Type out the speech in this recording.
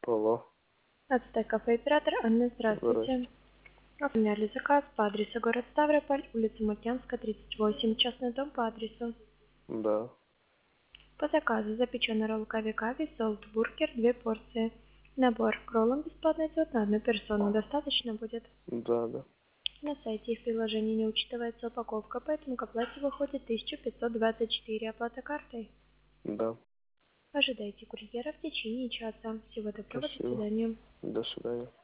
Алло. Отстай кафе оператор Анна, Здрасте. здравствуйте. Оформляли заказ по адресу город Ставрополь, улица Мутьянская, 38, частный дом по адресу. Да. По заказу запеченный ролл кави-кави, солт-бургер, 2 порции. Набор к роллам бесплатный идет на одну персону. Достаточно будет? Да. На сайте и в приложении не учитывается упаковка, поэтому к оплате выходит 1524. Оплата картой. Да. Ожидайте курьера в течение часа. Всего доброго, до Спасибо. свидания. До свидания.